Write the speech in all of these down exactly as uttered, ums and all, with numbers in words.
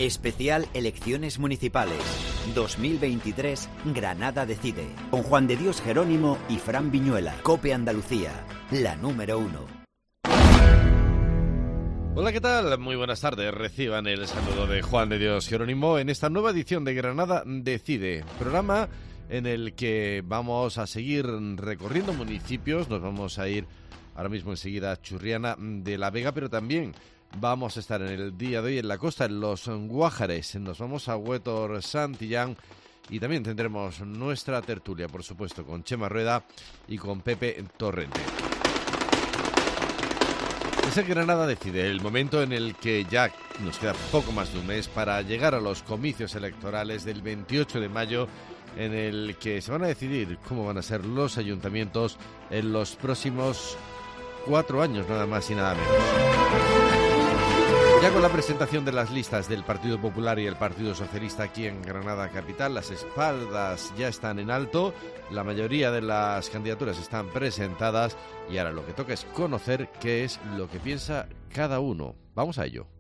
Especial Elecciones Municipales dos mil veintitrés, Granada decide. Con Juan de Dios Jerónimo y Fran Viñuela. COPE Andalucía, la número uno. Hola, ¿qué tal? Muy buenas tardes. Reciban el saludo de Juan de Dios Jerónimo en esta nueva edición de Granada decide. Programa en el que vamos a seguir recorriendo municipios. Nos vamos a ir ahora mismo enseguida a Churriana de la Vega, pero también vamos a estar en el día de hoy en la costa, en los Guájares. Nos vamos a Huétor Santillán y también tendremos nuestra tertulia, por supuesto, con Chema Rueda y con Pepe Torrente. Es el Granada decide, el momento en el que ya nos queda poco más de un mes para llegar a los comicios electorales del veintiocho de mayo, en el que se van a decidir cómo van a ser los ayuntamientos en los próximos cuatro años, nada más y nada menos. Ya con la presentación de las listas del Partido Popular y el Partido Socialista aquí en Granada Capital, las espaldas ya están en alto, la mayoría de las candidaturas están presentadas y ahora lo que toca es conocer qué es lo que piensa cada uno. Vamos a ello.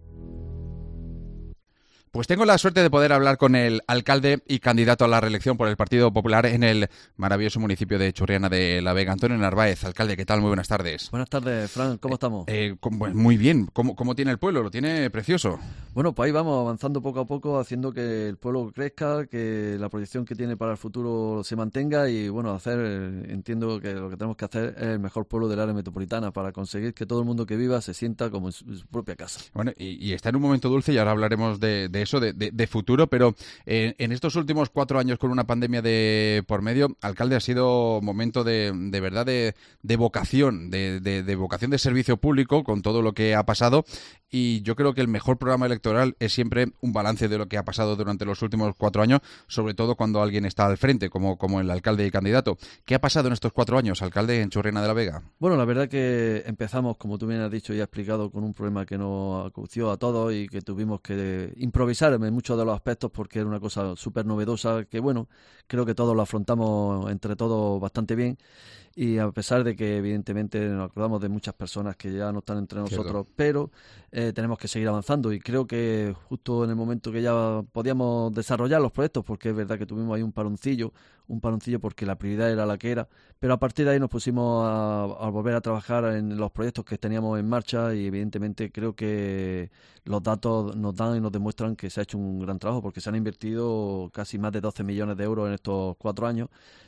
Pues tengo la suerte de poder hablar con el alcalde y candidato a la reelección por el Partido Popular en el maravilloso municipio de Churriana de la Vega, Antonio Narváez. Alcalde, ¿qué tal? Muy buenas tardes. Buenas tardes, Fran. ¿Cómo estamos? Eh, eh, muy bien. ¿Cómo, ¿Cómo tiene el pueblo? Lo tiene precioso. Bueno, pues ahí vamos avanzando poco a poco, haciendo que el pueblo crezca, que la proyección que tiene para el futuro se mantenga y, bueno, hacer, entiendo que lo que tenemos que hacer es el mejor pueblo del área metropolitana para conseguir que todo el mundo que viva se sienta como en su, en su propia casa. Bueno, y, y está en un momento dulce y ahora hablaremos de, de eso, de, de, de futuro, pero eh, en estos últimos cuatro años con una pandemia de por medio, alcalde, ha sido momento de, de verdad de, de vocación, de, de, de vocación de servicio público con todo lo que ha pasado, y yo creo que el mejor programa electoral es siempre un balance de lo que ha pasado durante los últimos cuatro años, sobre todo cuando alguien está al frente, como, como el alcalde y candidato. ¿Qué ha pasado en estos cuatro años, alcalde, en Churriana de la Vega? Bueno, la verdad que empezamos, como tú bien has dicho y has explicado, con un problema que nos acució a todos y que tuvimos que improvisar en muchos de los aspectos porque era una cosa súper novedosa que, bueno, creo que todos lo afrontamos entre todos bastante bien. Y a pesar de que evidentemente nos acordamos de muchas personas que ya no están entre nosotros, Cierto. pero eh, tenemos que seguir avanzando y creo que justo en el momento que ya podíamos desarrollar los proyectos, porque es verdad que tuvimos ahí un paroncillo, un paroncillo porque la prioridad era la que era, pero a partir de ahí nos pusimos a, a volver a trabajar en los proyectos que teníamos en marcha y evidentemente creo que los datos nos dan y nos demuestran que se ha hecho un gran trabajo porque se han invertido casi más de doce millones de euros en estos cuatro años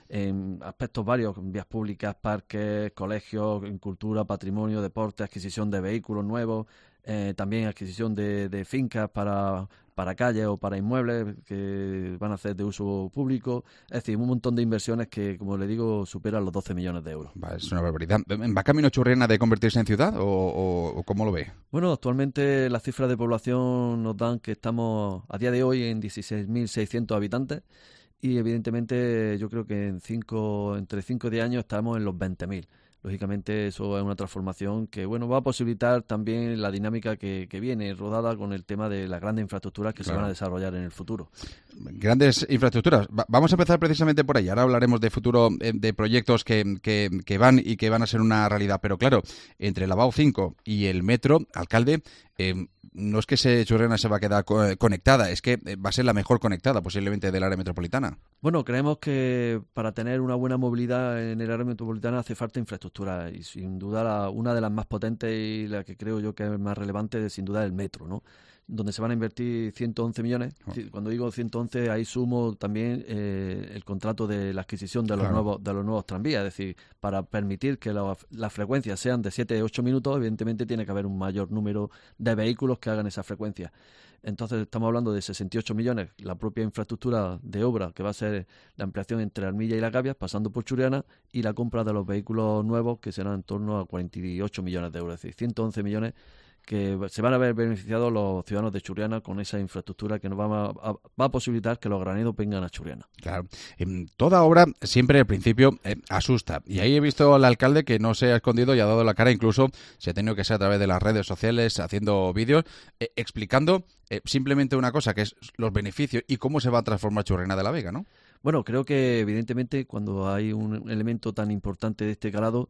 en aspectos varios, en vías públicas, parques, colegios, en cultura, patrimonio, deporte, adquisición de vehículos nuevos, eh, también adquisición de, de fincas para, para calles o para inmuebles que van a ser de uso público. Es decir, un montón de inversiones que, como le digo, superan los doce millones de euros. Va, es una barbaridad. ¿Va camino Churriana de convertirse en ciudad o, o, o cómo lo ve? Bueno, actualmente las cifras de población nos dan que estamos a día de hoy en dieciséis mil seiscientos habitantes. Y evidentemente yo creo que en cinco, entre cinco y diez años estamos en los veinte mil. Lógicamente eso es una transformación que bueno va a posibilitar también la dinámica que, que viene rodada con el tema de las grandes infraestructuras que claro. se van a desarrollar en el futuro. Grandes infraestructuras. Va, vamos a empezar precisamente por ahí. Ahora hablaremos de futuro, eh, de proyectos que, que, que van y que van a ser una realidad. Pero claro, entre la B A U cinco y el metro, alcalde, eh, no es que se Churriana se va a quedar co- conectada, es que va a ser la mejor conectada posiblemente del área metropolitana. Bueno, creemos que para tener una buena movilidad en el área metropolitana hace falta infraestructura y sin duda la, una de las más potentes y la que creo yo que es más relevante sin duda es el metro, ¿no? Donde se van a invertir ciento once millones. Oh. Cuando digo ciento once, ahí sumo también eh, el contrato de la adquisición de los claro. nuevos de los nuevos tranvías. Es decir, para permitir que la, las frecuencias sean de siete a ocho minutos, evidentemente tiene que haber un mayor número de vehículos que hagan esa frecuencia. Entonces estamos hablando de sesenta y ocho millones, la propia infraestructura de obra, que va a ser la ampliación entre Armilla y La Gavia, pasando por Churriana, y la compra de los vehículos nuevos, que serán en torno a cuarenta y ocho millones de euros. Es decir, ciento once millones que se van a ver beneficiados los ciudadanos de Churriana con esa infraestructura que nos va a, a, va a posibilitar que los graneros vengan a Churriana. Claro. En toda obra siempre al principio eh, asusta. Y ahí he visto al alcalde que no se ha escondido y ha dado la cara, incluso se ha tenido que ser a través de las redes sociales haciendo vídeos, eh, explicando eh, simplemente una cosa, que es los beneficios y cómo se va a transformar Churriana de la Vega, ¿no? Bueno, creo que evidentemente cuando hay un elemento tan importante de este calado,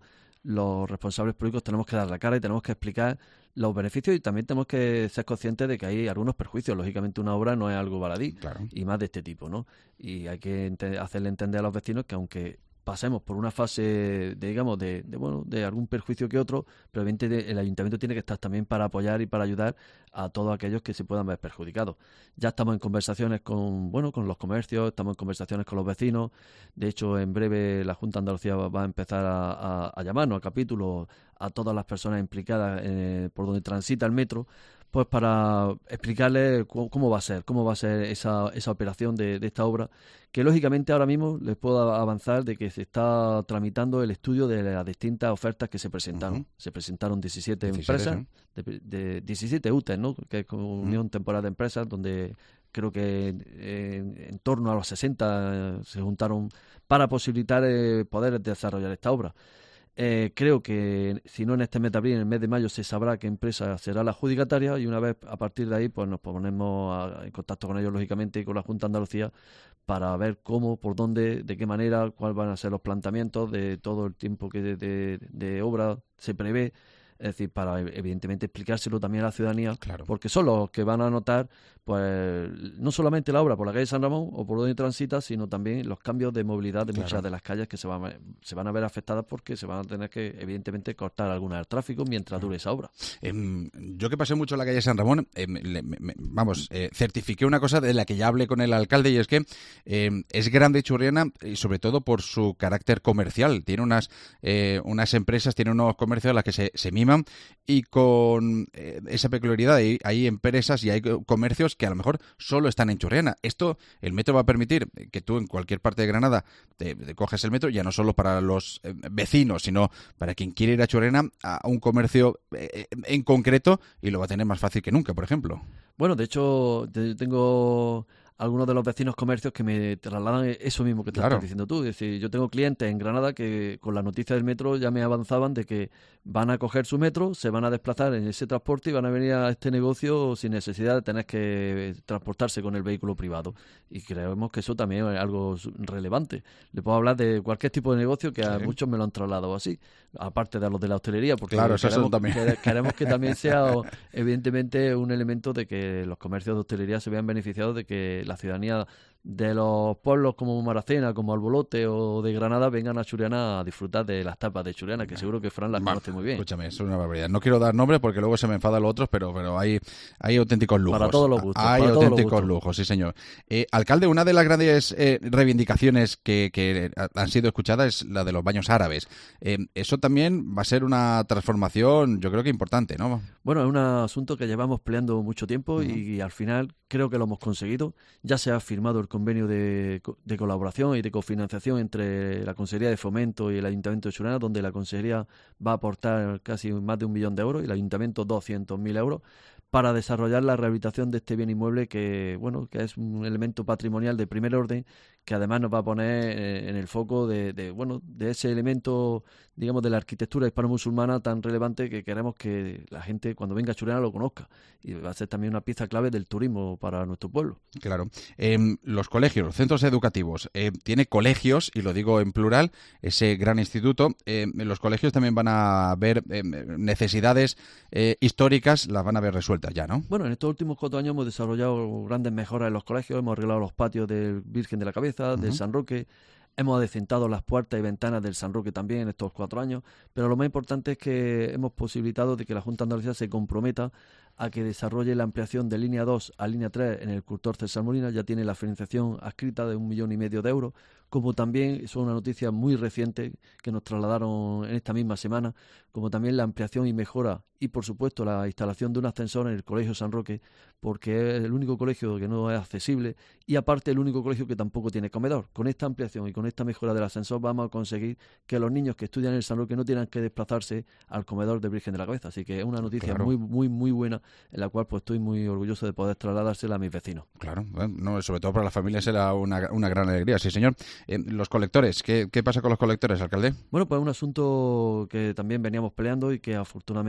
los responsables públicos tenemos que dar la cara y tenemos que explicar los beneficios, y también tenemos que ser conscientes de que hay algunos perjuicios. Lógicamente una obra no es algo baladí, claro. y más de este tipo, ¿no? Y hay que ente- hacerle entender a los vecinos que aunque pasemos por una fase, de, digamos, de, de bueno, de algún perjuicio que otro, pero evidentemente el ayuntamiento tiene que estar también para apoyar y para ayudar a todos aquellos que se puedan ver perjudicados. Ya estamos en conversaciones con, bueno, con los comercios, estamos en conversaciones con los vecinos. De hecho, en breve la Junta de Andalucía va a empezar a, a, a llamarnos a capítulos a todas las personas implicadas eh, por donde transita el metro, pues para explicarles cómo, cómo va a ser, cómo va a ser esa, esa operación de, de esta obra, que lógicamente ahora mismo les puedo avanzar de que se está tramitando el estudio de las distintas ofertas que se presentaron. Uh-huh. Se presentaron diecisiete, diecisiete empresas, ¿eh? de, de diecisiete U T E, ¿no? Que es como Unión uh-huh. Temporal de Empresas, donde creo que eh, en torno a los sesenta eh, se juntaron para posibilitar eh, poder desarrollar esta obra. Eh, creo que si no en este mes de abril, en el mes de mayo se sabrá qué empresa será la adjudicataria, y una vez a partir de ahí pues nos ponemos a, en contacto con ellos, lógicamente, y con la Junta de Andalucía para ver cómo, por dónde, de qué manera, cuáles van a ser los planteamientos de todo el tiempo que de, de, de obra se prevé. Es decir, para evidentemente explicárselo también a la ciudadanía, claro. porque son los que van a notar, pues, no solamente la obra por la calle San Ramón o por donde transita, sino también los cambios de movilidad de claro. muchas de las calles que se van, a, se van a ver afectadas, porque se van a tener que, evidentemente, cortar alguna del tráfico mientras dure esa obra. Eh, yo que pasé mucho en la calle San Ramón, eh, me, me, vamos, eh, certifiqué una cosa de la que ya hablé con el alcalde, y es que eh, es grande Churriana, y sobre todo por su carácter comercial. Tiene unas, eh, unas empresas, tiene unos comercios a los que se, se miman, y con eh, esa peculiaridad hay, hay empresas y hay comercios que a lo mejor solo están en Churriana. Esto, el metro va a permitir que tú en cualquier parte de Granada te, te coges el metro, ya no solo para los eh, vecinos, sino para quien quiere ir a Churriana, a un comercio eh, en concreto, y lo va a tener más fácil que nunca, por ejemplo. Bueno, de hecho, yo tengo algunos de los vecinos comercios que me trasladan eso mismo que te claro. estás diciendo tú. Es decir, yo tengo clientes en Granada que con la noticia del metro ya me avanzaban de que van a coger su metro, se van a desplazar en ese transporte y van a venir a este negocio sin necesidad de tener que transportarse con el vehículo privado. Y creemos que eso también es algo relevante. Le puedo hablar de cualquier tipo de negocio que sí. a muchos me lo han trasladado así, aparte de los de la hostelería, porque claro, queremos, también. que, queremos que también sea evidentemente un elemento de que los comercios de hostelería se vean beneficiados de que la ciudadanía de los pueblos como Maracena, como Albolote o de Granada vengan a Churriana a disfrutar de las tapas de Churriana, que seguro que Fran las conoce muy bien. Escúchame, es una barbaridad. No quiero dar nombre porque luego se me enfadan los otros, pero pero hay, hay auténticos lujos. Para todos los gustos. Hay para auténticos todos los lujos, sí señor. Eh, alcalde, una de las grandes eh, reivindicaciones que, que han sido escuchadas es la de los baños árabes. Eh, eso también va a ser una transformación, yo creo que importante, ¿no? Bueno, es un asunto que llevamos peleando mucho tiempo uh-huh. y, y al final creo que lo hemos conseguido. Ya se ha firmado el convenio de, de colaboración y de cofinanciación entre la Consejería de Fomento y el Ayuntamiento de Churriana, donde la Consejería va a aportar casi más de un millón de euros y el Ayuntamiento doscientos mil euros para desarrollar la rehabilitación de este bien inmueble que, bueno, que es un elemento patrimonial de primer orden, que además nos va a poner en el foco de, de bueno, de ese elemento, digamos, de la arquitectura hispano-musulmana tan relevante que queremos que la gente cuando venga a Churriana lo conozca, y va a ser también una pieza clave del turismo para nuestro pueblo. Claro. Eh, los colegios, los centros educativos, eh, tiene colegios, y lo digo en plural, ese gran instituto. Eh, los colegios también van a ver eh, necesidades eh, históricas, las van a ver resueltas ya, ¿no? Bueno, en estos últimos cuatro años hemos desarrollado grandes mejoras en los colegios, hemos arreglado los patios del Virgen de la Cabeza, uh-huh. del San Roque, hemos adecentado las puertas y ventanas del San Roque también en estos cuatro años, pero lo más importante es que hemos posibilitado de que la Junta de Andalucía se comprometa a que desarrolle la ampliación de línea dos a línea tres en el Cultor César Molina. Ya tiene la financiación adscrita de un millón y medio de euros, como también, eso es una noticia muy reciente que nos trasladaron en esta misma semana, como también la ampliación y mejora y, por supuesto, la instalación de un ascensor en el Colegio San Roque, porque es el único colegio que no es accesible y, aparte, el único colegio que tampoco tiene comedor. Con esta ampliación y con esta mejora del ascensor vamos a conseguir que los niños que estudian en el San Roque no tengan que desplazarse al comedor del Virgen de la Cabeza. Así que es una noticia claro. muy, muy, muy buena, en la cual pues estoy muy orgulloso de poder trasladársela a mis vecinos. Claro, bueno, no, sobre todo para las familias será una, una gran alegría, sí señor. Eh, los colectores, ¿qué, ¿qué pasa con los colectores, alcalde? Bueno, pues es un asunto que también veníamos peleando y que afortunadamente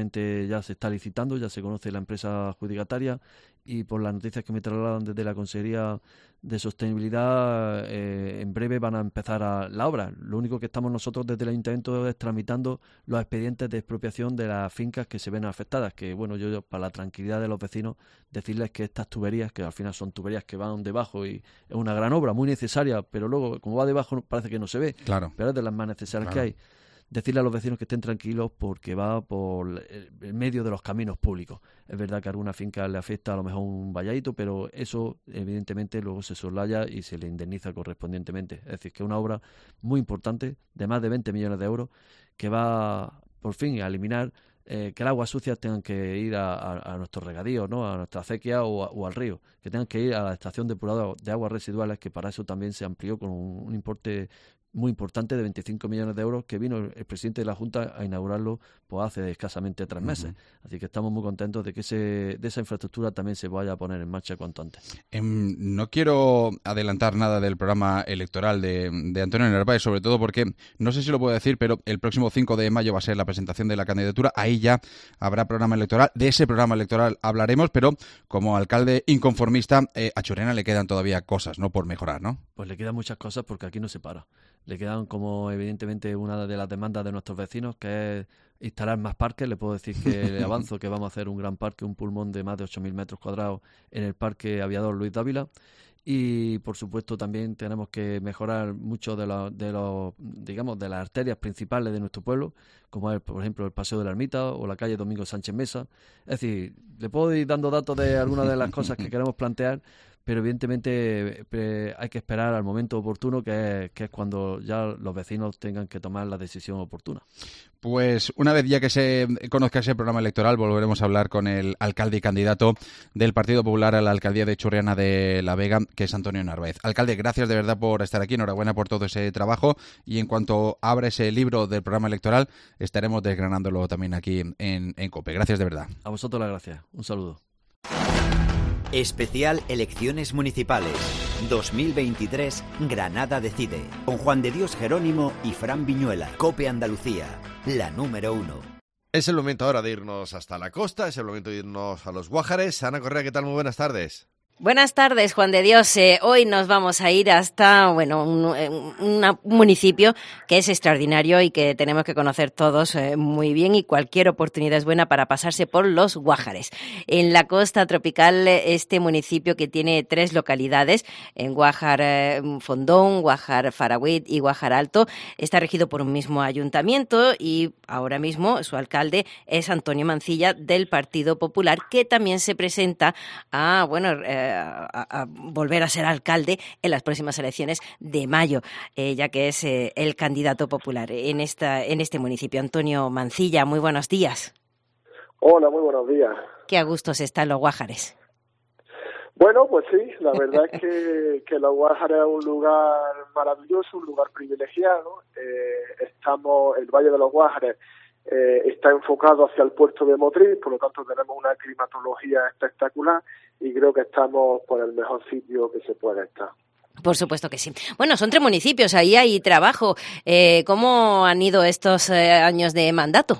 que ya se está licitando, ya se conoce la empresa adjudicataria y por las noticias que me trasladan desde la Consejería de Sostenibilidad, eh, en breve van a empezar a la obra. Lo único que estamos nosotros desde el Ayuntamiento es tramitando los expedientes de expropiación de las fincas que se ven afectadas, que bueno, yo para la tranquilidad de los vecinos decirles que estas tuberías, que al final son tuberías que van debajo y es una gran obra, muy necesaria, pero luego como va debajo parece que no se ve, claro. pero es de las más necesarias Claro. que hay. Decirle a los vecinos que estén tranquilos porque va por el, el medio de los caminos públicos. Es verdad que a alguna finca le afecta a lo mejor un valladito, pero eso evidentemente luego se soslaya y se le indemniza correspondientemente. Es decir, que es una obra muy importante de más de veinte millones de euros que va por fin a eliminar eh, que las aguas sucias tengan que ir a, a, a nuestros regadíos, ¿no? A nuestra acequia o, a, o al río, que tengan que ir a la estación depuradora de aguas residuales, que para eso también se amplió con un, un importe muy importante de veinticinco millones de euros que vino el, el presidente de la Junta a inaugurarlo pues hace escasamente tres meses. Uh-huh. Así que estamos muy contentos de que ese, de esa infraestructura también se vaya a poner en marcha cuanto antes. Eh, no quiero adelantar nada del programa electoral de, de Antonio Narváez, sobre todo porque, no sé si lo puedo decir, pero el próximo cinco de mayo va a ser la presentación de la candidatura. Ahí ya habrá programa electoral. De ese programa electoral hablaremos, pero como alcalde inconformista, eh, a Churriana le quedan todavía cosas, ¿no?, por mejorar, ¿no? Pues le quedan muchas cosas porque aquí no se para. Le quedan, como evidentemente una de las demandas de nuestros vecinos, que es instalar más parques. Le puedo decir que le avanzo que vamos a hacer un gran parque, un pulmón de más de ocho mil metros cuadrados en el Parque Aviador Luis Dávila. Y, por supuesto, también tenemos que mejorar mucho de los, de los, digamos, de las arterias principales de nuestro pueblo, como es, por ejemplo, el Paseo de la Ermita o la calle Domingo Sánchez Mesa. Es decir, le puedo ir dando datos de algunas de las cosas que queremos plantear, pero evidentemente eh, hay que esperar al momento oportuno, que es, que es cuando ya los vecinos tengan que tomar la decisión oportuna. Pues una vez ya que se conozca ese programa electoral, volveremos a hablar con el alcalde y candidato del Partido Popular a la alcaldía de Churriana de la Vega, que es Antonio Narváez. Alcalde, gracias de verdad por estar aquí, enhorabuena por todo ese trabajo, y en cuanto abra ese libro del programa electoral estaremos desgranándolo también aquí en, en COPE. Gracias de verdad. A vosotros las gracias. Un saludo. Especial Elecciones Municipales dos mil veintitrés, Granada decide, con Juan de Dios Jerónimo y Fran Viñuela. COPE Andalucía, la número uno. Es el momento ahora de irnos hasta la costa, es el momento de irnos a los Guájares. Ana Correa, ¿qué tal? Muy buenas tardes. Buenas tardes, Juan de Dios. Eh, hoy nos vamos a ir hasta, bueno, un, un, un municipio que es extraordinario y que tenemos que conocer todos eh, muy bien, y cualquier oportunidad es buena para pasarse por los Guájares. En la costa tropical, este municipio que tiene tres localidades, en Guájar eh, Fondón, Guájar Faragüit y Guájar Alto, está regido por un mismo ayuntamiento, y ahora mismo su alcalde es Antonio Mancilla, del Partido Popular, que también se presenta a, bueno, eh, A, a volver a ser alcalde en las próximas elecciones de mayo, eh, ya que es eh, el candidato popular en esta en este municipio. Antonio Mancilla, muy buenos días. Hola, muy buenos días. Qué a gusto se está en los Guájares. Bueno, pues sí, la verdad es que, que los Guájares es un lugar maravilloso, un lugar privilegiado. Eh, estamos, el Valle de los Guájares eh, está enfocado hacia el puerto de Motril, por lo tanto tenemos una climatología espectacular y creo que estamos por el mejor sitio que se puede estar. Por supuesto que sí. Bueno, son tres municipios, ahí hay trabajo. Eh, ¿Cómo han ido estos eh, años de mandato?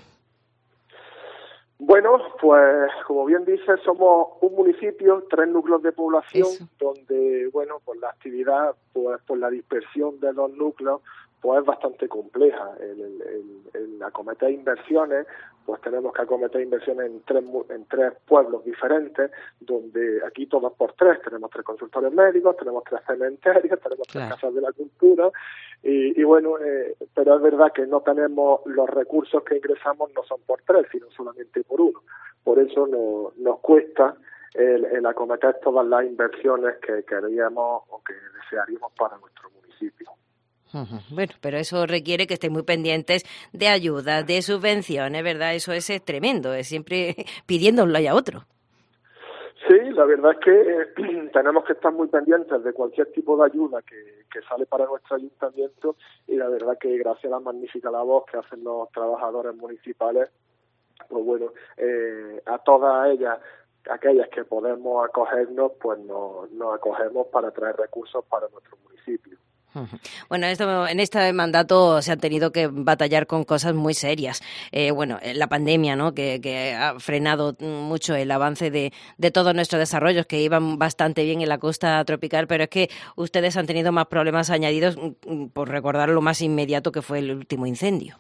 Bueno, pues como bien dices, somos un municipio, tres núcleos de población, Eso. donde, bueno, pues la actividad, pues por la dispersión de los núcleos, pues es bastante compleja. El, el, el, el acometer inversiones, pues tenemos que acometer inversiones en tres en tres pueblos diferentes, donde aquí todos por tres, tenemos tres consultorios médicos, tenemos tres cementerios, tenemos claro. tres casas de la cultura, y, y bueno, eh, pero es verdad que no tenemos los recursos que ingresamos, no son por tres, sino solamente por uno. Por eso no, nos cuesta el, el acometer todas las inversiones que queríamos o que desearíamos para nuestro municipio. Bueno, pero eso requiere que estén muy pendientes de ayudas, de subvenciones, ¿verdad? Eso es, es tremendo, es siempre pidiéndolo a otro. Sí, la verdad es que eh, tenemos que estar muy pendientes de cualquier tipo de ayuda que, que sale para nuestro ayuntamiento, y la verdad que gracias a la magnífica labor que hacen los trabajadores municipales, pues bueno, eh, a todas ellas, aquellas que podemos acogernos, pues nos, nos acogemos para traer recursos para nuestro municipio. Bueno, esto, en este mandato se han tenido que batallar con cosas muy serias. Eh, bueno, la pandemia, ¿no? Que, que ha frenado mucho el avance de, de todos nuestros desarrollos, que iban bastante bien en la costa tropical, pero es que ustedes han tenido más problemas añadidos, por recordar lo más inmediato que fue el último incendio.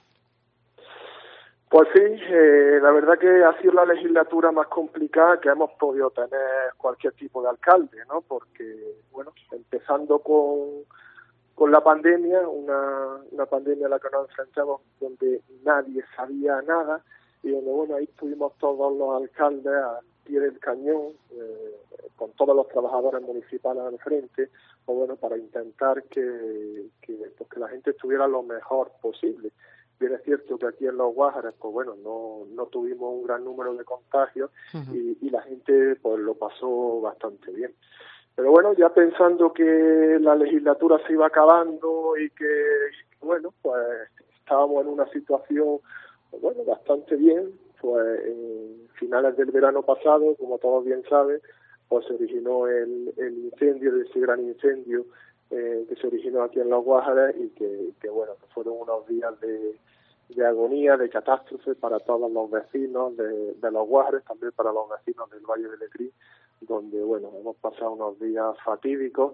Pues sí, eh, la verdad que ha sido la legislatura más complicada que hemos podido tener cualquier tipo de alcalde, ¿no? Porque, bueno, empezando con con la pandemia, una, una pandemia a la que nos enfrentamos donde nadie sabía nada y donde, bueno, ahí estuvimos todos los alcaldes al pie del cañón, eh, con todos los trabajadores municipales al frente, pues bueno, para intentar que, que, pues que la gente estuviera lo mejor posible. Bien es cierto que aquí en Los Guájares, pues bueno, no, no tuvimos un gran número de contagios uh-huh. y, y la gente pues lo pasó bastante bien. Pero bueno, ya pensando que la legislatura se iba acabando y que, bueno, pues estábamos en una situación, bueno, bastante bien, pues en finales del verano pasado, como todos bien saben, pues se originó el, el incendio, ese gran incendio eh, que se originó aquí en Los Guájares y que, que bueno, que fueron unos días de, de agonía, de catástrofe para todos los vecinos de, de Los Guájares, también para los vecinos del Valle de Lecrín, donde, bueno, hemos pasado unos días fatídicos,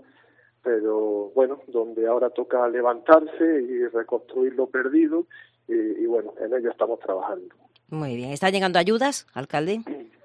pero, bueno, donde ahora toca levantarse y reconstruir lo perdido, y, y bueno, en ello estamos trabajando. Muy bien. ¿Están llegando ayudas, alcalde?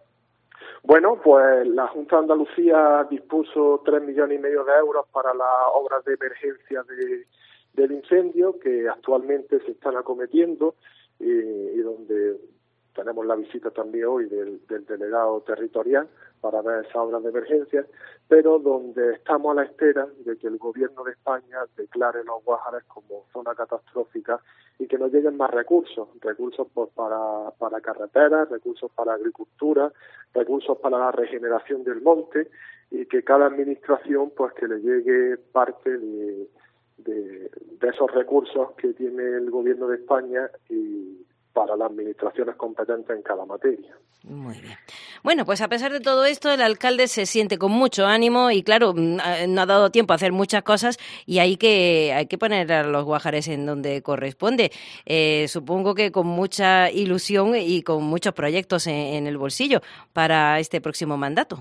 Bueno, pues la Junta de Andalucía dispuso tres millones y medio de euros para las obras de emergencia de, del incendio, que actualmente se están acometiendo, y, y donde tenemos la visita también hoy del, del delegado territorial para ver esas obras de emergencia, pero donde estamos a la espera de que el gobierno de España declare Los Guájares como zona catastrófica y que nos lleguen más recursos, recursos pues, para, para carreteras, recursos para agricultura, recursos para la regeneración del monte y que cada administración pues que le llegue parte de, de, de esos recursos que tiene el gobierno de España y para las administraciones competentes en cada materia. Muy bien. Bueno, pues a pesar de todo esto, el alcalde se siente con mucho ánimo y, claro, no ha dado tiempo a hacer muchas cosas y hay que hay que poner a Los Guájares en donde corresponde. Eh, supongo que con mucha ilusión y con muchos proyectos en, en el bolsillo para este próximo mandato.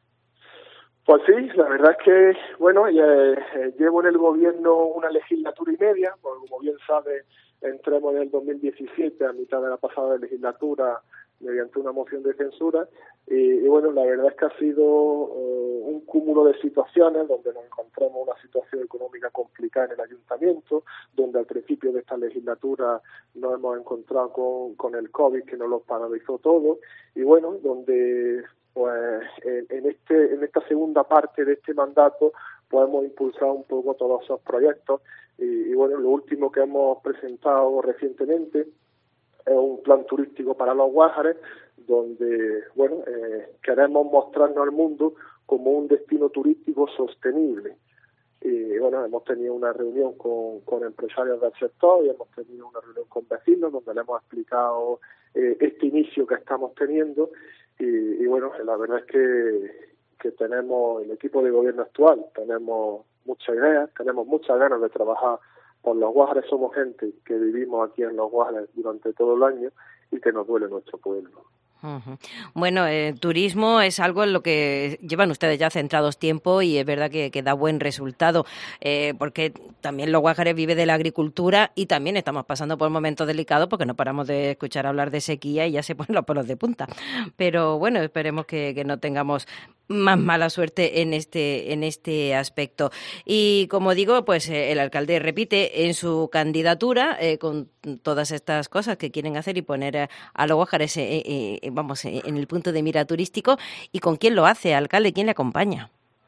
Pues sí, la verdad es que, bueno, eh, llevo en el gobierno una legislatura y media, porque como bien sabe, entremos en el dos mil diecisiete, a mitad de la pasada legislatura, mediante una moción de censura, y, y bueno, la verdad es que ha sido uh, un cúmulo de situaciones donde nos encontramos una situación económica complicada en el ayuntamiento, donde al principio de esta legislatura nos hemos encontrado con, con el COVID que nos lo paralizó todo, y bueno, donde pues en, en este en esta segunda parte de este mandato pues hemos impulsado un poco todos esos proyectos y, y bueno, lo último que hemos presentado recientemente es un plan turístico para Los Guájares donde, bueno, eh, queremos mostrarnos al mundo como un destino turístico sostenible. Y bueno, hemos tenido una reunión con, con empresarios del sector y hemos tenido una reunión con vecinos donde le hemos explicado eh, este inicio que estamos teniendo y, y bueno, la verdad es que, que tenemos, el equipo de gobierno actual, tenemos muchas ideas, tenemos muchas ganas de trabajar por Los Guájares. Somos gente que vivimos aquí en Los Guájares durante todo el año y que nos duele nuestro pueblo. Uh-huh. Bueno, el eh, turismo es algo en lo que llevan ustedes ya centrados tiempo y es verdad que, que da buen resultado, eh, porque también Los Guájares vive de la agricultura y también estamos pasando por momentos delicados porque no paramos de escuchar hablar de sequía y ya se ponen los pelos de punta. Pero bueno, esperemos que, que no tengamos más mala suerte en este en este aspecto. Y como digo, pues eh, el alcalde repite en su candidatura eh, con todas estas cosas que quieren hacer y poner a, a Los Guájares eh, eh, vamos eh, en el punto de mira turístico. ¿Y con quién lo hace, alcalde? ¿Quién le acompaña?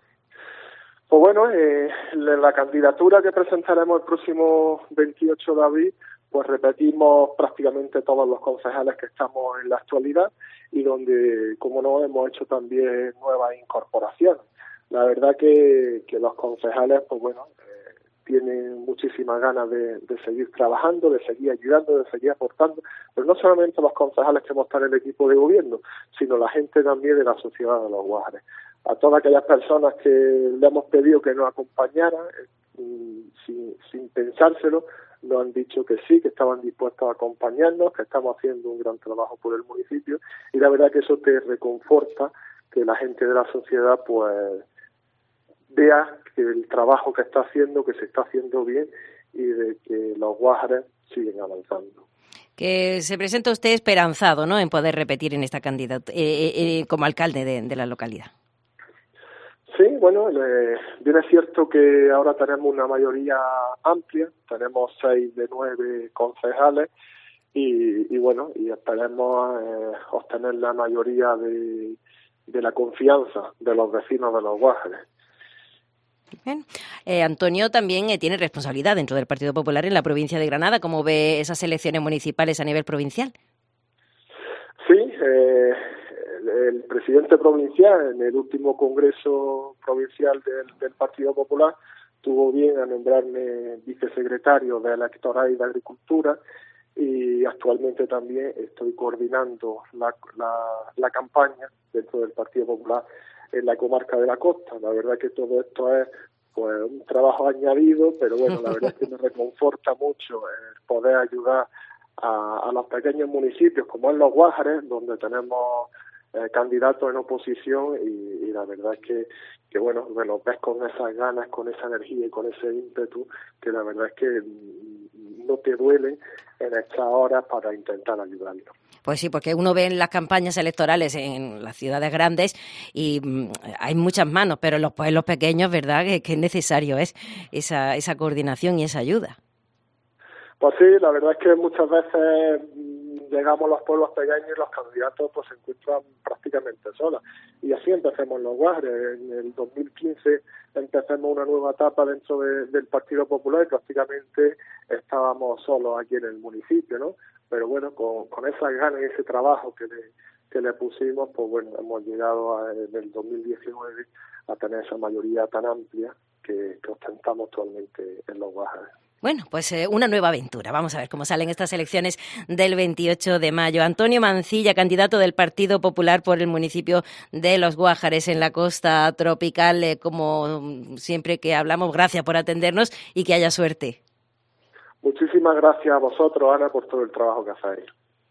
Pues bueno, eh, la candidatura que presentaremos el próximo veintiocho de abril, pues repetimos prácticamente todos los concejales que estamos en la actualidad y donde, como no, hemos hecho también nuevas incorporaciones. La verdad que, que los concejales, pues bueno, eh, tienen muchísimas ganas de, de seguir trabajando, de seguir ayudando, de seguir aportando, pero no solamente los concejales que hemos estado en el equipo de gobierno, sino la gente también de la sociedad de Los Guájares. A todas aquellas personas que le hemos pedido que nos acompañaran, sin pensárselo, nos han dicho que sí, que estaban dispuestos a acompañarnos, que estamos haciendo un gran trabajo por el municipio, y la verdad que eso te reconforta, que la gente de la sociedad pues vea que el trabajo que está haciendo, que se está haciendo bien, y de que los Guájares siguen avanzando. Que se presenta usted esperanzado, ¿no?, en poder repetir en esta candidatura eh, eh, como alcalde de, de la localidad. Sí, bueno, eh, bien es cierto que ahora tenemos una mayoría amplia, tenemos seis de nueve concejales y, y bueno, y esperemos eh, obtener la mayoría de, de la confianza de los vecinos de los Guájares. Bien. Eh, Antonio también eh, tiene responsabilidad dentro del Partido Popular en la provincia de Granada. ¿Cómo ve esas elecciones municipales a nivel provincial? Sí, eh, el, el presidente provincial en el último congreso provincial del, del Partido Popular tuvo bien a nombrarme vicesecretario de Electoral y de Agricultura, y actualmente también estoy coordinando la, la, la campaña dentro del Partido Popular en la comarca de la Costa. La verdad que todo esto es pues un trabajo añadido, pero bueno, la verdad es que me reconforta mucho el poder ayudar a, a los pequeños municipios como es Los Guájares, donde tenemos eh, candidatos en oposición, y, y la verdad es que, que bueno, me los ves con esas ganas, con esa energía y con ese ímpetu, que la verdad es que no te duelen en estas horas para intentar ayudarlos. Pues sí, porque uno ve en las campañas electorales en las ciudades grandes y mmm, hay muchas manos, pero en los pueblos pequeños, ¿verdad?, que, que necesario es esa, esa coordinación y esa ayuda. Pues sí, la verdad es que muchas veces llegamos a los pueblos pequeños y los candidatos pues se encuentran prácticamente solos. Y así empecemos Los Guájares. En el dos mil quince empecemos una nueva etapa dentro de, del Partido Popular y prácticamente estábamos solos aquí en el municipio, ¿no? Pero bueno, con, con esas ganas y ese trabajo que le, que le pusimos, pues bueno, hemos llegado a, en el dos mil diecinueve a tener esa mayoría tan amplia que, que ostentamos actualmente en Los Guájares. Bueno, pues eh, una nueva aventura. Vamos a ver cómo salen estas elecciones del veintiocho de mayo. Antonio Mancilla, candidato del Partido Popular por el municipio de Los Guájares en la costa tropical. Eh, como siempre que hablamos, gracias por atendernos y que haya suerte. Muchísimas gracias a vosotros, Ana, por todo el trabajo que hacéis.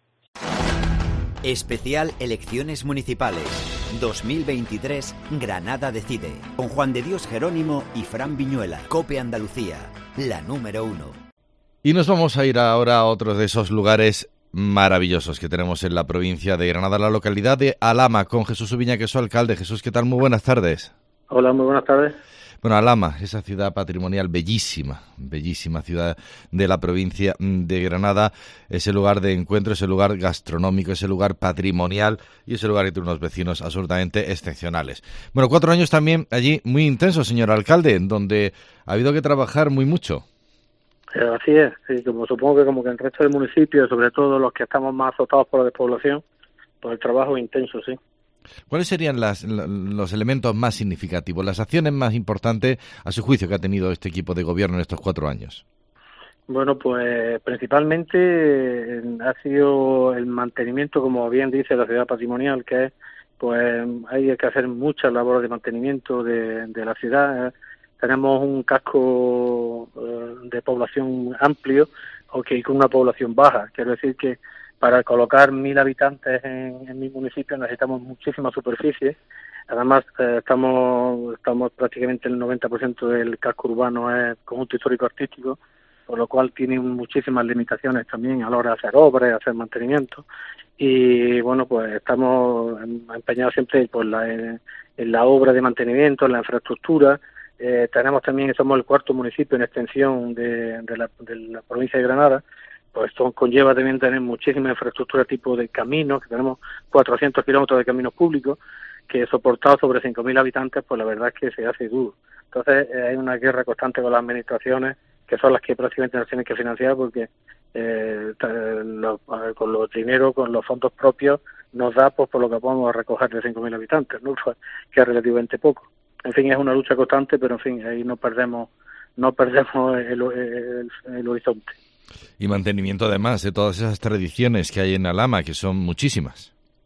Especial Elecciones Municipales dos mil veintitrés, Granada decide. Con Juan de Dios Jerónimo y Fran Viñuela. COPE Andalucía, la número uno. Y nos vamos a ir ahora a otro de esos lugares maravillosos que tenemos en la provincia de Granada, la localidad de Alhama, con Jesús Ubiña, que es su alcalde. Jesús, ¿qué tal? Muy buenas tardes. Hola, muy buenas tardes. Bueno, Alhama, esa ciudad patrimonial bellísima, bellísima ciudad de la provincia de Granada, ese lugar de encuentro, ese lugar gastronómico, ese lugar patrimonial y ese lugar que tiene unos vecinos absolutamente excepcionales. Bueno, cuatro años también allí muy intensos, señor alcalde, donde ha habido que trabajar muy mucho. Así es, sí, como supongo que como que en el resto del municipio, sobre todo los que estamos más azotados por la despoblación, pues el trabajo es intenso, sí. ¿Cuáles serían las, los elementos más significativos, las acciones más importantes, a su juicio, que ha tenido este equipo de gobierno en estos cuatro años? Bueno, pues principalmente eh, ha sido el mantenimiento, como bien dice, de la ciudad patrimonial, que es, pues hay que hacer muchas labores de mantenimiento de, de la ciudad. Tenemos un casco eh, de población amplio, okay, con una población baja. Quiero decir que para colocar mil habitantes en, en mi municipio necesitamos muchísima superficie. Además, eh, estamos estamos prácticamente el noventa por ciento del casco urbano es conjunto histórico-artístico, por lo cual tiene muchísimas limitaciones también a la hora de hacer obras, hacer mantenimiento. Y bueno, pues estamos empeñados siempre pues, la, en, en la obra de mantenimiento, en la infraestructura. Eh, tenemos también, somos el cuarto municipio en extensión de, de, la, de la provincia de Granada. Pues esto conlleva también tener muchísima infraestructura tipo de caminos, que tenemos cuatrocientos kilómetros de caminos públicos, que soportado sobre cinco mil habitantes, pues la verdad es que se hace duro. Entonces eh, hay una guerra constante con las administraciones, que son las que prácticamente nos tienen que financiar, porque eh, lo, con los dinero, con los fondos propios, nos da pues por lo que podemos recoger de cinco mil habitantes, ¿no? Pues, que es relativamente poco. En fin, es una lucha constante, pero en fin, ahí no perdemos, no perdemos el, el, el horizonte. Y mantenimiento además de todas esas tradiciones que hay en Alhama, que son muchísimas.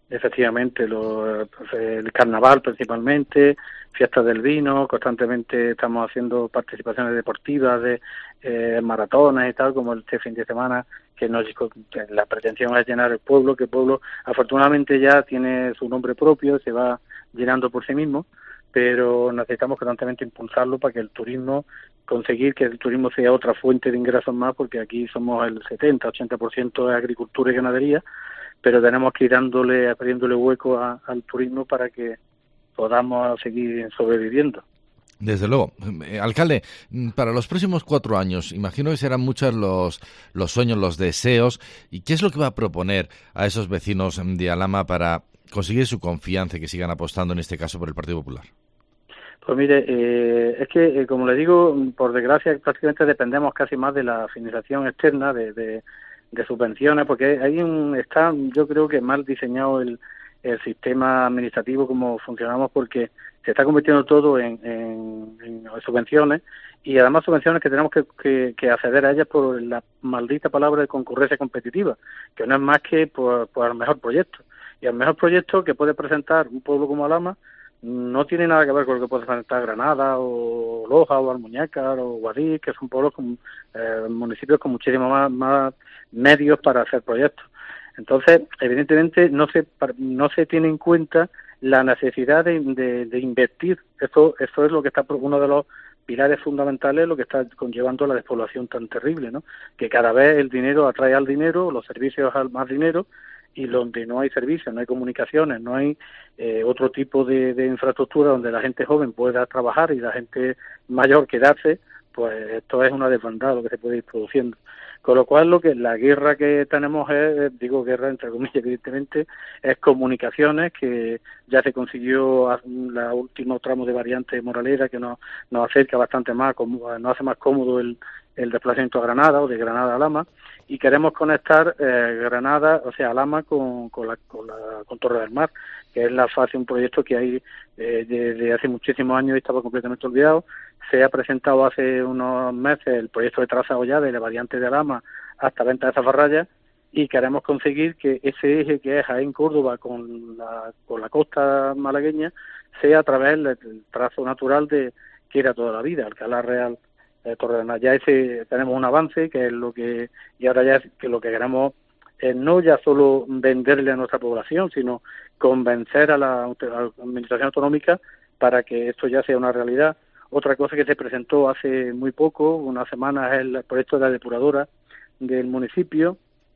efectivamente, lo, pues, el carnaval principalmente, fiestas del vino, constantemente estamos haciendo participaciones deportivas de eh, maratones y tal, como este fin de semana, que nos, la pretensión es llenar el pueblo, que el pueblo afortunadamente ya tiene su nombre propio, se va llenando por sí mismo, pero necesitamos constantemente impulsarlo para que el turismo, conseguir que el turismo sea otra fuente de ingresos más, porque aquí somos el setenta, ochenta por ciento de agricultura y ganadería, pero tenemos que ir dándole, abriéndole hueco a, al turismo para que podamos seguir sobreviviendo. Desde luego. Eh, alcalde, para los próximos cuatro años, imagino que serán muchos los, los sueños, los deseos. ¿Y qué es lo que va a proponer a esos vecinos de Alhama para conseguir su confianza y que sigan apostando, en este caso, por el Partido Popular? Pues mire, eh, es que, eh, como le digo, por desgracia, prácticamente dependemos casi más de la financiación externa, de, de, de subvenciones, porque ahí un, está, yo creo que mal diseñado el, el sistema administrativo como funcionamos, porque se está convirtiendo todo en, en, en subvenciones, y además subvenciones que tenemos que, que, que acceder a ellas por la maldita palabra de concurrencia competitiva, que no es más que por, por el mejor proyecto. Y el mejor proyecto que puede presentar un pueblo como Alhama no tiene nada que ver con lo que puede presentar Granada o Loja o Almuñécar o Guadix, que son pueblos con eh, municipios con muchísimos más, más medios para hacer proyectos. Entonces, evidentemente, no se no se tiene en cuenta la necesidad de, de, de invertir. Eso, eso es lo que está uno de los pilares fundamentales, lo que está conllevando la despoblación tan terrible, ¿no? Que cada vez el dinero atrae al dinero, los servicios al más dinero, y donde no hay servicios, no hay comunicaciones, no hay eh, otro tipo de, de infraestructura donde la gente joven pueda trabajar y la gente mayor quedarse, pues esto es una desbandada lo que se puede ir produciendo. Con lo cual, lo que la guerra que tenemos es, digo guerra entre comillas, evidentemente, es comunicaciones, que ya se consiguió la último tramo de variante Moraleda, que nos, nos acerca bastante más, nos hace más cómodo el, el desplazamiento a Granada o de Granada a Alhama, y queremos conectar eh, Granada, o sea, Alhama con, con, la, con, la, con Torre del Mar, que es la fase, un proyecto que hay eh, desde hace muchísimos años y estaba completamente olvidado. Se ha presentado hace unos meses el proyecto de trazado ya de la variante de Alhama hasta Venta de Zafarraya, y queremos conseguir que ese eje que es Jaén-Córdoba con la, con la costa malagueña sea a través del trazo natural de que era toda la vida, Alcalá Real, eh, Torre del Mar. Ya ese tenemos un avance, que es lo que, y ahora ya es que lo que queremos es no ya solo venderle a nuestra población, sino convencer a la, a la Administración Autonómica para que esto ya sea una realidad. Otra cosa que se presentó hace muy poco, unas semanas, es el proyecto de la depuradora del municipio,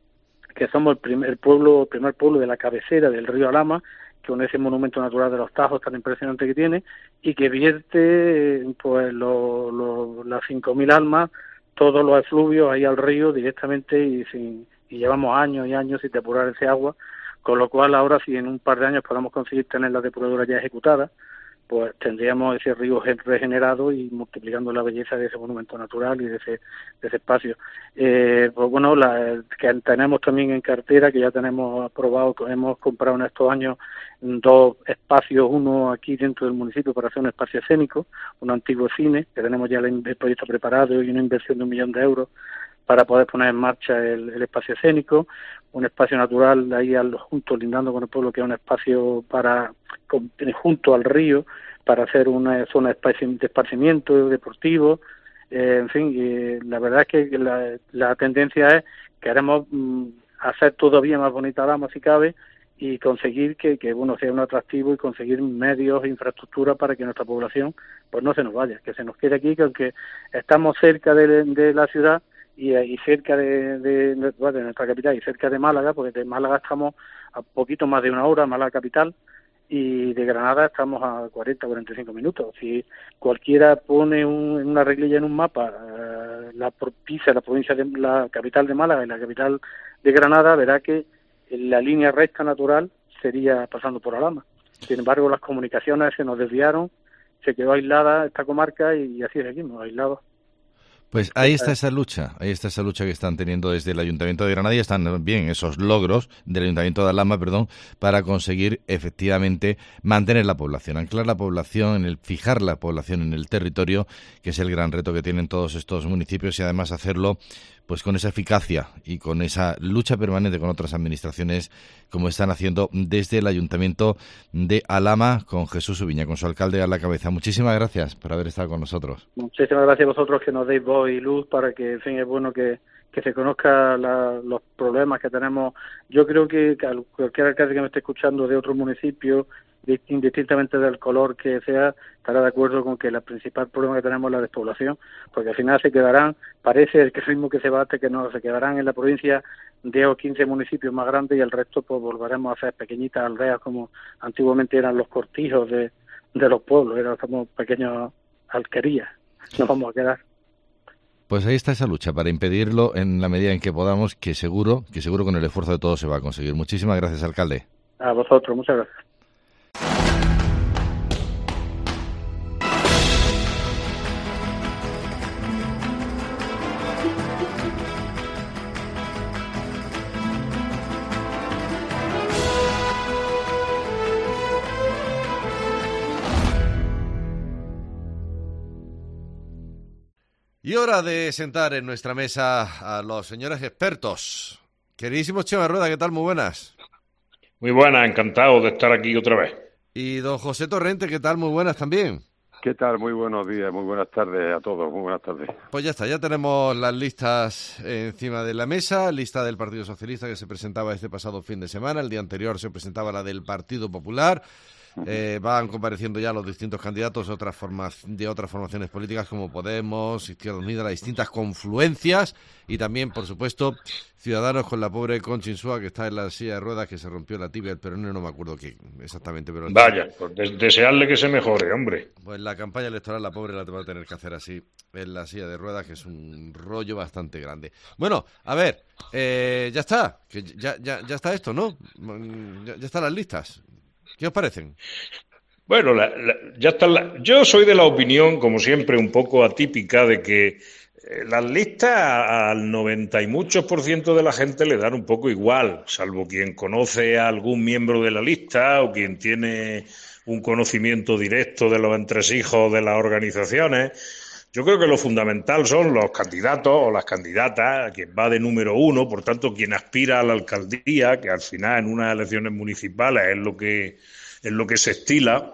que somos el primer pueblo, el primer pueblo de la cabecera del río Alhama, con ese monumento natural de los Tajos tan impresionante que tiene, y que vierte pues lo, lo, las cinco mil almas, todos los efluvios ahí al río directamente, y sin y llevamos años y años sin depurar ese agua, con lo cual ahora, si en un par de años podamos conseguir tener la depuradora ya ejecutada, pues tendríamos ese río regenerado y multiplicando la belleza de ese monumento natural y de ese, de ese espacio. Eh, pues bueno, la, que tenemos también en cartera, que ya tenemos aprobado, que hemos comprado en estos años dos espacios, uno aquí dentro del municipio para hacer un espacio escénico, un antiguo cine, que tenemos ya el proyecto preparado y una inversión de un millón de euros para poder poner en marcha el, el espacio escénico, un espacio natural ahí al, junto, lindando con el pueblo, que es un espacio para con, junto al río, para hacer una zona de esparcimiento deportivo, eh, en fin, y la verdad es que la, la tendencia es, queremos mm, hacer todavía más bonita Alhama si cabe, y conseguir que, que bueno, sea un atractivo, y conseguir medios e infraestructura para que nuestra población pues no se nos vaya, que se nos quede aquí, que aunque estamos cerca de, de la ciudad, y, y cerca de, de, de, bueno, de nuestra capital y cerca de Málaga, porque de Málaga estamos a poquito más de una hora, Málaga capital, y de Granada estamos a cuarenta, cuarenta y cinco minutos. Si cualquiera pone un, una reglilla en un mapa, eh, la pisa la provincia de la capital de Málaga y la capital de Granada, verá que la línea recta natural sería pasando por Alhama. Sin embargo, las comunicaciones se nos desviaron, se quedó aislada esta comarca, y así seguimos, aislados. Pues ahí está esa lucha, ahí está esa lucha que están teniendo desde el Ayuntamiento de Granada, y están bien esos logros del Ayuntamiento de Alhama, perdón, para conseguir efectivamente mantener la población, anclar la población, en el fijar la población en el territorio, que es el gran reto que tienen todos estos municipios, y además hacerlo pues con esa eficacia y con esa lucha permanente con otras administraciones, como están haciendo desde el Ayuntamiento de Alhama, con Jesús Ubiña, con su alcalde a la cabeza. Muchísimas gracias por haber estado con nosotros. Muchísimas gracias a vosotros que nos deis voz y luz para que, en fin, es bueno que, que se conozca la, los problemas que tenemos. Yo creo que cualquier alcalde que me esté escuchando de otro municipio, indistintamente del color que sea, estará de acuerdo con que el principal problema que tenemos es la despoblación, porque al final se quedarán, parece el ritmo que se bate, que no, se quedarán en la provincia diez o quince municipios más grandes y el resto pues volveremos a hacer pequeñitas aldeas como antiguamente eran los cortijos de, de los pueblos, eran como pequeñas alquerías, nos vamos a quedar. Pues ahí está esa lucha para impedirlo en la medida en que podamos, que seguro, que seguro con el esfuerzo de todos se va a conseguir. Muchísimas gracias, alcalde. A vosotros, muchas gracias. Y hora de sentar en nuestra mesa a los señores expertos. Queridísimo Chema Rueda, ¿qué tal? Muy buenas. Muy buenas, encantado de estar aquí otra vez. Y don José Torrente, ¿qué tal? Muy buenas también. ¿Qué tal? Muy buenos días, muy buenas tardes a todos, muy buenas tardes. Pues ya está, ya tenemos las listas encima de la mesa, lista del Partido Socialista que se presentaba este pasado fin de semana, el día anterior se presentaba la del Partido Popular. Eh, van compareciendo ya los distintos candidatos de otras formas, de otras formaciones políticas como Podemos, Izquierda Unida, las distintas confluencias y también, por supuesto, Ciudadanos con la pobre Concha Insúa que está en la silla de ruedas, que se rompió la tibia, el peroné, no me acuerdo qué exactamente. Pero vaya, pues des- desearle que se mejore, hombre. Pues la campaña electoral la pobre la va a tener que hacer así, en la silla de ruedas, que es un rollo bastante grande. Bueno, a ver, eh, ya está, que ya, ya, ya está esto, ¿no? Ya, ya están las listas. ¿Qué os parecen? Bueno, la, la, ya está. La, yo soy de la opinión, como siempre, un poco atípica, de que eh, las listas al noventa y muchos por ciento de la gente le dan un poco igual, salvo quien conoce a algún miembro de la lista o quien tiene un conocimiento directo de los entresijos de las organizaciones. Yo creo que lo fundamental son los candidatos o las candidatas, quien va de número uno, por tanto, quien aspira a la alcaldía, que al final en unas elecciones municipales es lo que, es lo que se estila,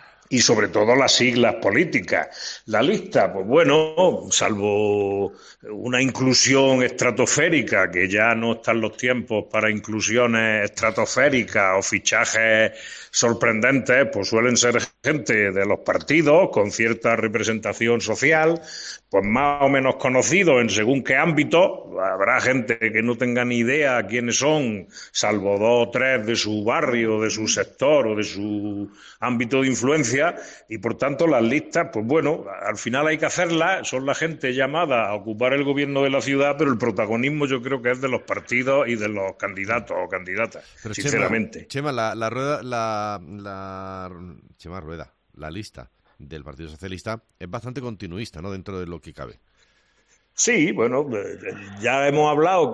y sobre todo las siglas políticas. La lista, pues bueno, salvo una inclusión estratosférica, que ya no están los tiempos para inclusiones estratosféricas o fichajes sorprendentes, pues suelen ser gente de los partidos con cierta representación social, pues más o menos conocidos en según qué ámbito. Habrá gente que no tenga ni idea quiénes son, salvo dos o tres de su barrio, de su sector o de su ámbito de influencia, y por tanto las listas, pues bueno, al final hay que hacerlas, son la gente llamada a ocupar el gobierno de la ciudad, pero el protagonismo yo creo que es de los partidos y de los candidatos o candidatas, pero sinceramente. Chema, Chema la, la rueda, la, la Chema Rueda, la lista del Partido Socialista es bastante continuista, ¿no?, dentro de lo que cabe. Sí, bueno, ya hemos hablado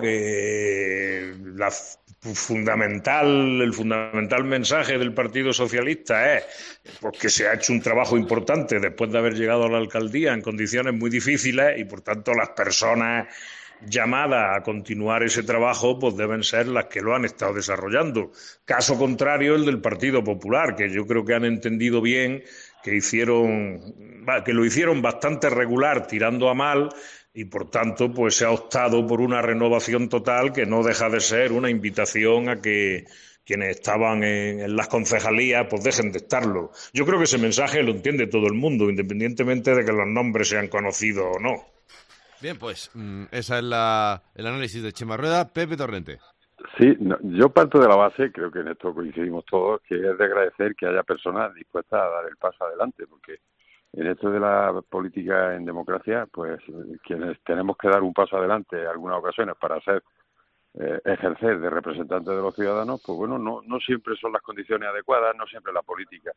que la fundamental, el fundamental mensaje del Partido Socialista es porque se ha hecho un trabajo importante después de haber llegado a la alcaldía en condiciones muy difíciles y por tanto las personas llamadas a continuar ese trabajo pues deben ser las que lo han estado desarrollando. Caso contrario el del Partido Popular, que yo creo que han entendido bien que hicieron, que lo hicieron bastante regular tirando a mal, y por tanto pues se ha optado por una renovación total que no deja de ser una invitación a que quienes estaban en, en las concejalías pues dejen de estarlo. Yo creo que ese mensaje lo entiende todo el mundo, independientemente de que los nombres sean conocidos o no. Bien, pues mmm, esa es la, el análisis de Chema Rueda. Pepe Torrente. Sí, no, yo parto de la base, creo que en esto coincidimos todos, que es de agradecer que haya personas dispuestas a dar el paso adelante, porque en esto de la política en democracia, pues quienes tenemos que dar un paso adelante en algunas ocasiones para ser eh, ejercer de representantes de los ciudadanos, pues bueno, no, no siempre son las condiciones adecuadas, no siempre la política,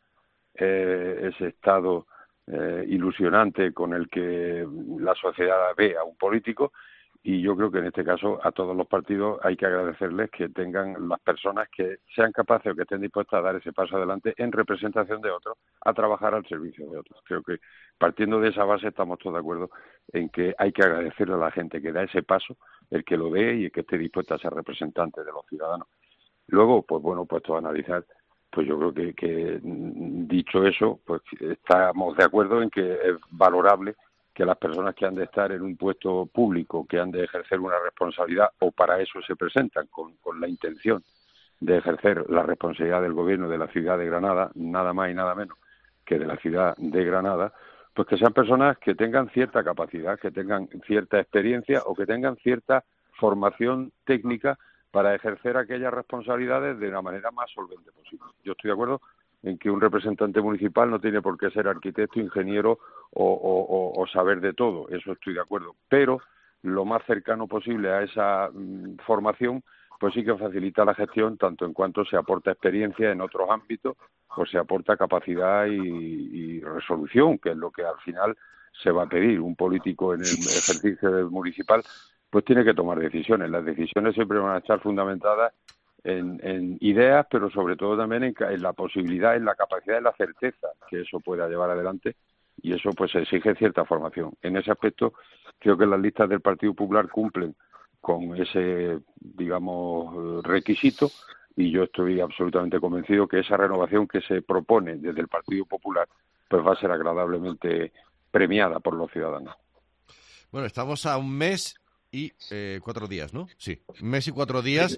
eh, ese estado eh, ilusionante con el que la sociedad ve a un político, Y yo creo que en este caso a todos los partidos hay que agradecerles que tengan las personas que sean capaces o que estén dispuestas a dar ese paso adelante en representación de otros, a trabajar al servicio de otros. Creo que partiendo de esa base estamos todos de acuerdo en que hay que agradecerle a la gente que da ese paso, el que lo dé y el que esté dispuesta a ser representante de los ciudadanos. Luego, pues bueno, puesto a analizar, pues yo creo que, que dicho eso, pues estamos de acuerdo en que es valorable que las personas que han de estar en un puesto público, que han de ejercer una responsabilidad, o para eso se presentan con, con la intención de ejercer la responsabilidad del gobierno de la ciudad de Granada, nada más y nada menos que de la ciudad de Granada, pues que sean personas que tengan cierta capacidad, que tengan cierta experiencia o que tengan cierta formación técnica para ejercer aquellas responsabilidades de la manera más solvente posible. Yo estoy de acuerdo en que un representante municipal no tiene por qué ser arquitecto, ingeniero o, o, o saber de todo, eso estoy de acuerdo, pero lo más cercano posible a esa mm, formación, pues sí que facilita la gestión, tanto en cuanto se aporta experiencia en otros ámbitos, pues se aporta capacidad y, y resolución, que es lo que al final se va a pedir. Un político en el ejercicio del municipal pues tiene que tomar decisiones. Las decisiones siempre van a estar fundamentadas En, en ideas, pero sobre todo también en, en la posibilidad, en la capacidad, en la certeza que eso pueda llevar adelante, y eso pues exige cierta formación. En ese aspecto creo que las listas del Partido Popular cumplen con ese, digamos, requisito, y yo estoy absolutamente convencido que esa renovación que se propone desde el Partido Popular pues va a ser agradablemente premiada por los ciudadanos. Bueno, estamos a un mes y eh, cuatro días, ¿no? Sí, un mes y cuatro días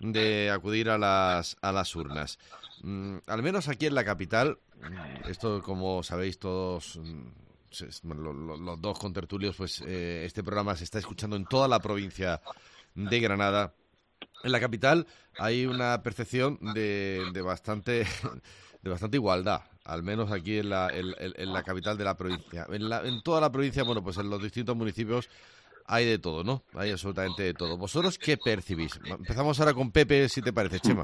de acudir a las a las urnas. Mm, al menos aquí en la capital, esto como sabéis todos, los, los dos contertulios, pues eh, este programa se está escuchando en toda la provincia de Granada. En la capital hay una percepción de, de bastante de bastante igualdad, al menos aquí en la, en, en la capital de la provincia. En, la, en toda la provincia, bueno, pues en los distintos municipios hay de todo, ¿no? Hay absolutamente de todo. ¿Vosotros qué percibís? Empezamos ahora con Pepe, si te parece, Chema.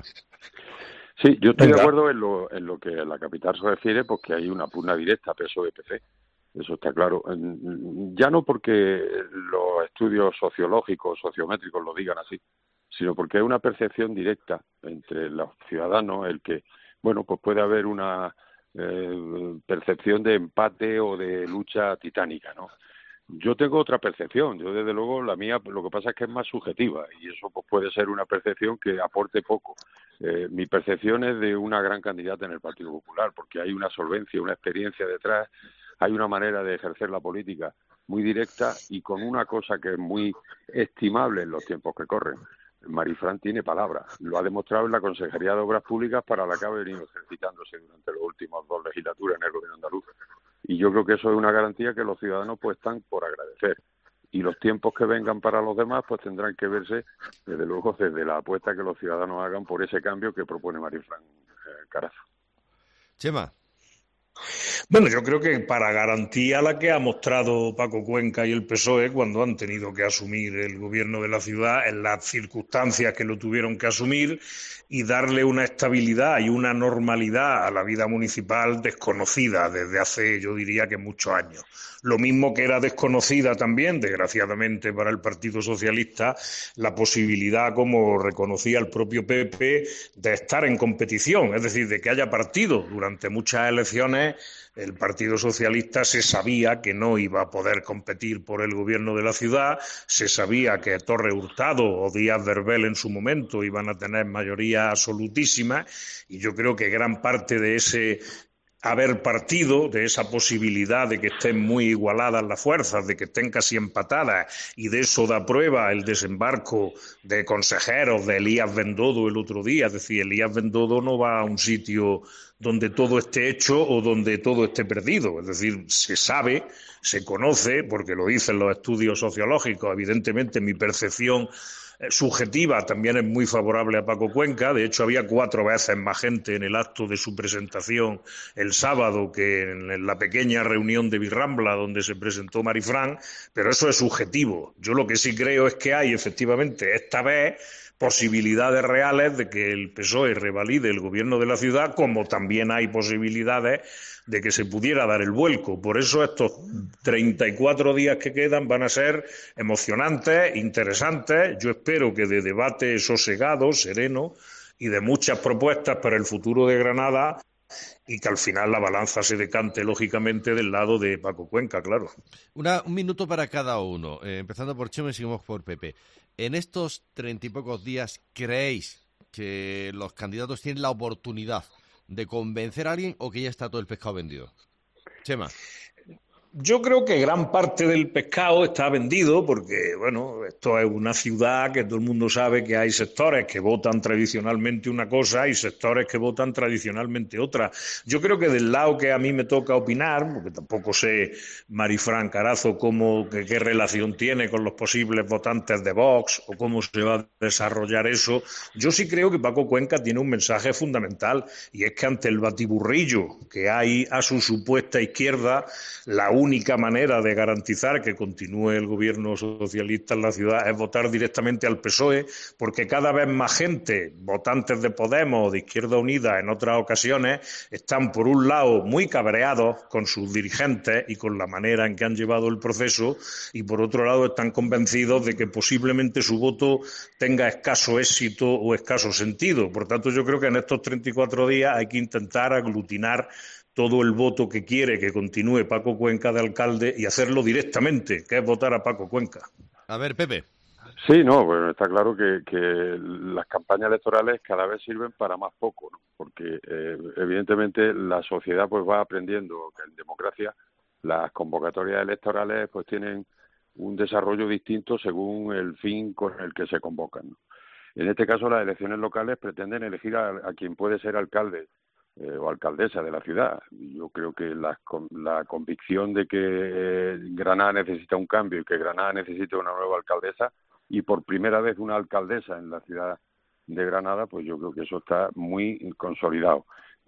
Sí, yo estoy Venga. de acuerdo en lo, en lo que a la capital se refiere, porque hay una pugna directa P S O E-P C. Eso está claro. Ya no porque los estudios sociológicos, sociométricos lo digan así, sino porque hay una percepción directa entre los ciudadanos, el que, bueno, pues puede haber una eh, percepción de empate o de lucha titánica, ¿no? Yo tengo otra percepción, yo desde luego la mía lo que pasa es que es más subjetiva y eso pues, puede ser una percepción que aporte poco. Eh, mi percepción es de una gran candidata en el Partido Popular porque hay una solvencia, una experiencia detrás, hay una manera de ejercer la política muy directa y con una cosa que es muy estimable en los tiempos que corren. Marifran tiene palabra, lo ha demostrado en la Consejería de Obras Públicas para la que ha venido ejercitándose durante las últimas dos legislaturas en el Gobierno andaluz. Y yo creo que eso es una garantía que los ciudadanos pues están por agradecer. Y los tiempos que vengan para los demás pues tendrán que verse, desde luego, desde la apuesta que los ciudadanos hagan por ese cambio que propone Marifran eh, Carazo. Chema. Bueno, yo creo que para garantía la que ha mostrado Paco Cuenca y el P S O E cuando han tenido que asumir el gobierno de la ciudad en las circunstancias que lo tuvieron que asumir y darle una estabilidad y una normalidad a la vida municipal desconocida desde hace, yo diría que muchos años. Lo mismo que era desconocida también, desgraciadamente para el Partido Socialista, la posibilidad, como reconocía el propio Pepe, de estar en competición, es decir, de que haya partidos. Durante muchas elecciones el Partido Socialista se sabía que no iba a poder competir por el gobierno de la ciudad, se sabía que Torre Hurtado o Díaz Verbel en su momento iban a tener mayoría absolutísima y yo creo que gran parte de ese haber partido, de esa posibilidad de que estén muy igualadas las fuerzas, de que estén casi empatadas, y de eso da prueba el desembarco de consejeros de Elías Bendodo el otro día. Es decir, Elías Bendodo no va a un sitio donde todo esté hecho o donde todo esté perdido. Es decir, se sabe, se conoce, porque lo dicen los estudios sociológicos. Evidentemente, mi percepción subjetiva también es muy favorable a Paco Cuenca. De hecho, había cuatro veces más gente en el acto de su presentación el sábado que en la pequeña reunión de Virrambla donde se presentó Marifran, pero eso es subjetivo. Yo lo que sí creo es que hay, efectivamente, esta vez posibilidades reales de que el P S O E revalide el gobierno de la ciudad, como también hay posibilidades de que se pudiera dar el vuelco. Por eso estos treinta y cuatro días que quedan van a ser emocionantes, interesantes. Yo espero que de debate sosegado, sereno y de muchas propuestas para el futuro de Granada, y que al final la balanza se decante, lógicamente, del lado de Paco Cuenca, claro. Una, un minuto para cada uno, eh, empezando por Chema y seguimos por Pepe. En estos treinta y pocos días, ¿creéis que los candidatos tienen la oportunidad de convencer a alguien o que ya está todo el pescado vendido? Chema. Yo creo que gran parte del pescado está vendido porque, bueno, esto es una ciudad que todo el mundo sabe que hay sectores que votan tradicionalmente una cosa y sectores que votan tradicionalmente otra. Yo creo que del lado que a mí me toca opinar, porque tampoco sé, Marifran Carazo, cómo, que, qué relación tiene con los posibles votantes de Vox o cómo se va a desarrollar eso, yo sí creo que Paco Cuenca tiene un mensaje fundamental, y es que ante el batiburrillo que hay a su supuesta izquierda, la única única manera de garantizar que continúe el gobierno socialista en la ciudad es votar directamente al P S O E, porque cada vez más gente, votantes de Podemos o de Izquierda Unida en otras ocasiones, están por un lado muy cabreados con sus dirigentes y con la manera en que han llevado el proceso, y por otro lado están convencidos de que posiblemente su voto tenga escaso éxito o escaso sentido. Por tanto, yo creo que en estos treinta y cuatro días hay que intentar aglutinar todo el voto que quiere que continúe Paco Cuenca de alcalde y hacerlo directamente, que es votar a Paco Cuenca. A ver, Pepe. Sí, no, bueno, está claro que, que las campañas electorales cada vez sirven para más poco, ¿no? Porque eh, evidentemente la sociedad pues va aprendiendo que en democracia las convocatorias electorales pues tienen un desarrollo distinto según el fin con el que se convocan, ¿no? En este caso, las elecciones locales pretenden elegir a, a quien puede ser alcalde Eh, o alcaldesa de la ciudad. Yo creo que la, la convicción de que eh, Granada necesita un cambio y que Granada necesita una nueva alcaldesa, y por primera vez una alcaldesa en la ciudad de Granada, pues yo creo que eso está muy consolidado.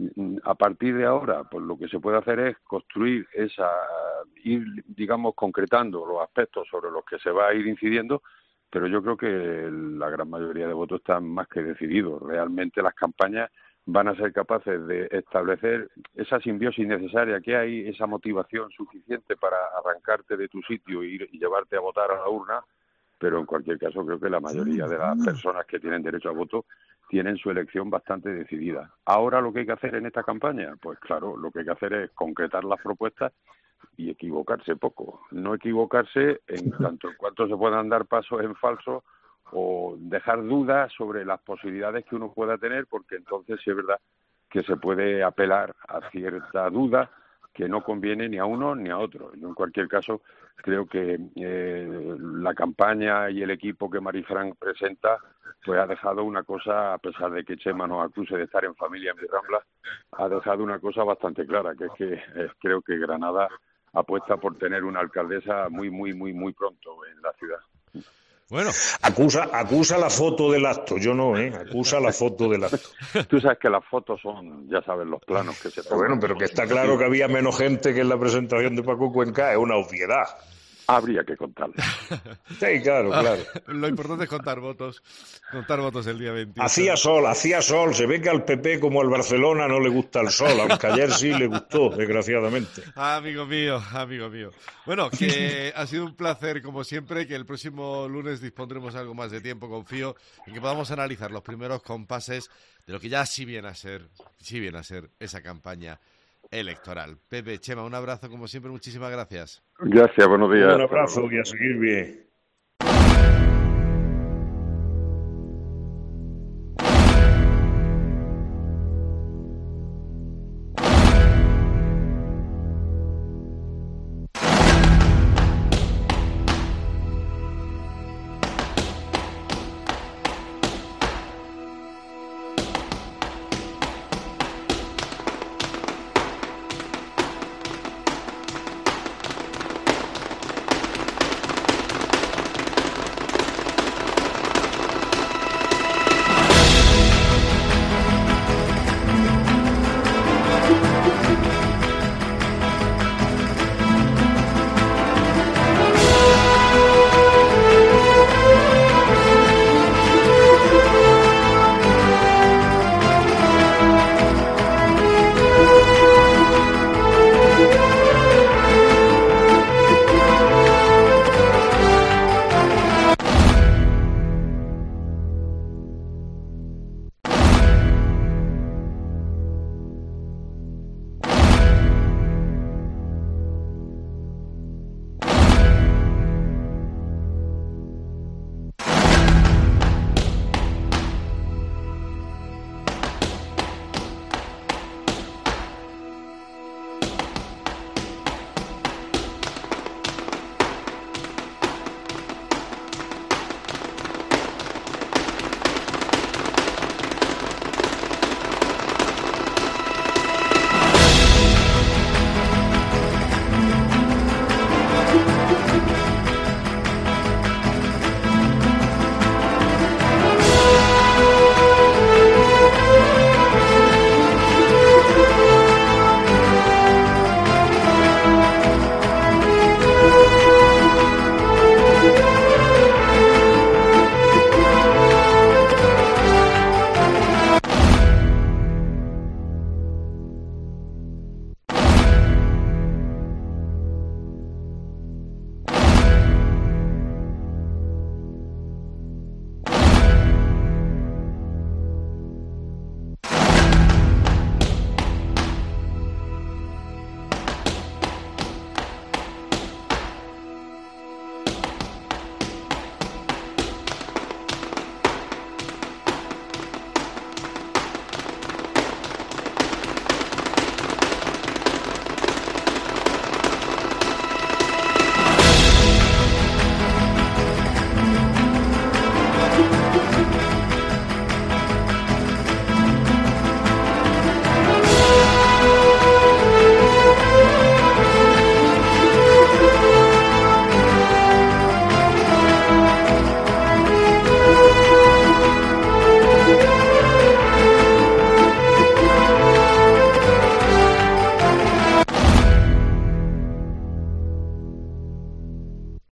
A partir de ahora, pues lo que se puede hacer es construir esa, ir, digamos, concretando los aspectos sobre los que se va a ir incidiendo, pero yo creo que la gran mayoría de votos están más que decididos. Realmente las campañas van a ser capaces de establecer esa simbiosis necesaria que hay, esa motivación suficiente para arrancarte de tu sitio y, y llevarte a votar a la urna, pero en cualquier caso creo que la mayoría de las personas que tienen derecho a voto tienen su elección bastante decidida. Ahora lo que hay que hacer en esta campaña, pues claro, lo que hay que hacer es concretar las propuestas y equivocarse poco. No equivocarse en tanto en cuanto se puedan dar pasos en falso o dejar dudas sobre las posibilidades que uno pueda tener, porque entonces sí es verdad que se puede apelar a cierta duda que no conviene ni a uno ni a otro. Yo en cualquier caso creo que eh, la campaña y el equipo que Marifran presenta pues ha dejado una cosa, a pesar de que Chema nos acuse de estar en familia en Mirambla, ha dejado una cosa bastante clara, que es que eh, creo que Granada apuesta por tener una alcaldesa muy, muy, muy, muy pronto en la ciudad. Bueno, acusa, acusa la foto del acto, yo no, ¿eh? Acusa la foto del acto. Tú sabes que las fotos son, ya sabes, los planos que se toman. Bueno, pero que está claro que había menos gente que en la presentación de Paco Cuenca, es una obviedad. Habría que contarlo. Sí, claro, claro. Lo importante es contar votos, contar votos el día veintiocho. Hacía sol, hacía sol. Se ve que al P P como al Barcelona no le gusta el sol, aunque ayer sí le gustó, desgraciadamente. Ah, amigo mío, amigo mío. Bueno, que ha sido un placer, como siempre, que el próximo lunes dispondremos algo más de tiempo, confío, en que podamos analizar los primeros compases de lo que ya sí viene a ser, sí viene a ser esa campaña electoral. Pepe, Chema, un abrazo como siempre, muchísimas gracias. Gracias, buenos días. Un abrazo y a seguir bien.